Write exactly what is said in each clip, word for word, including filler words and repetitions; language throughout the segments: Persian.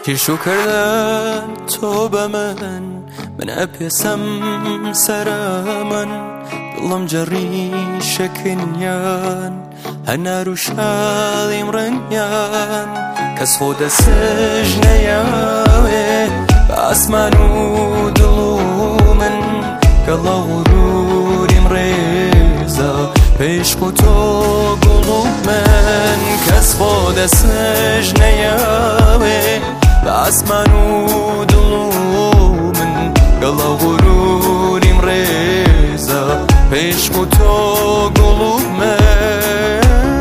کیشو کردن تو به من من اپیسم سر من دلم جری شکنیان هنر رو شالیم رنیان کس خود سجنیاوه بس منو دلو من گلا غروریم ریزا پیش تو گلو من کس خود سجنیاوه بس منو دلو من گلا غروریم ریزا پیش تو گلو من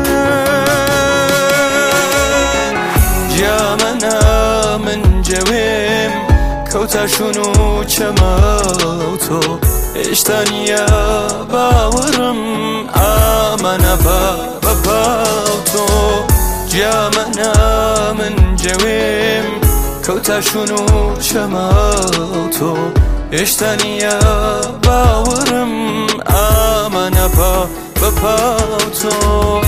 جامنا من جویم کوتاشونو چماوتو اشتانیا باورم آمنا با باوتو جامنا من جویم کوتاشونو چماوتو اشتانیا باورم آمنا با باوتو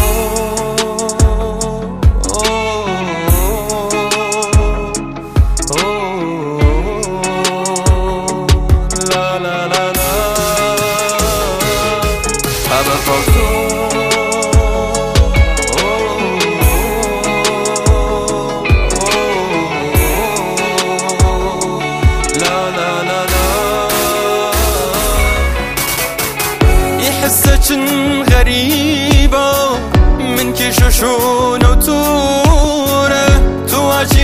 حسة غريبة من كيشوشون وتورة تواجي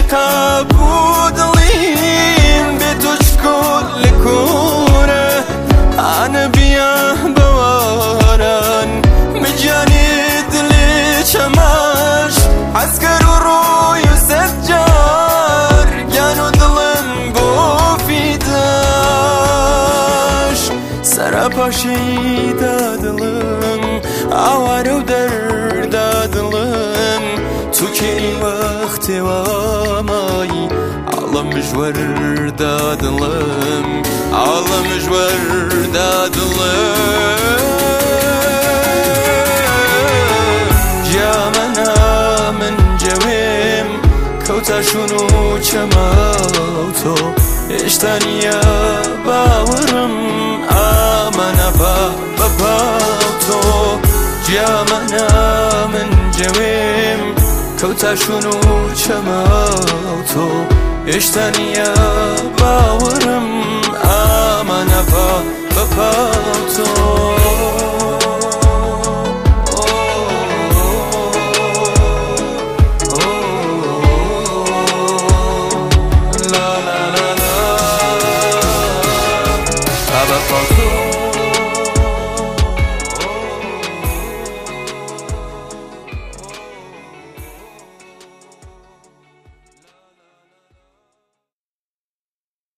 قابودلين بيتوش كل كورة أنا بيا بواران مجانيد لي شماش عسكر وروي وسجار كانوا ظلم بوفيداش سراباشي دادلم آوارو در دادلم تو که این وقت وامایی عالم مجور دادلم عالم مجور دادلم جامنا من جویم کوتاشونو چماوتو اشتانیا باورم آمنا با باوتو جامنا من جویم کوتاشونو چماوتو اشتانیا باورم آمنا با باوتو